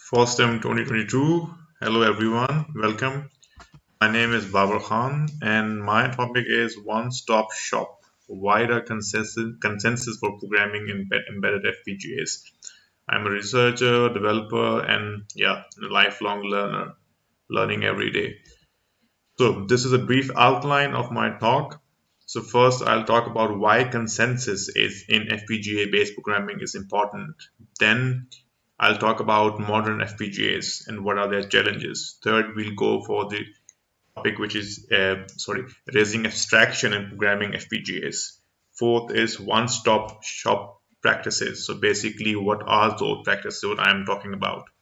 First time 2022. Hello everyone, welcome. My name is Babar Khan and my topic is one stop shop. Wider consensus for programming in embedded FPGAs. I'm a researcher, developer, and a lifelong learner, learning every day. So, this is a brief outline of my talk. So, first, I'll talk about why consensus is in FPGA based programming is important. Then, I'll talk about modern FPGAs and what are their challenges. Third, we'll go for the topic which is raising abstraction and programming FPGAs. Fourth is one-stop shop practices. So basically, what are those practices? What I am talking about.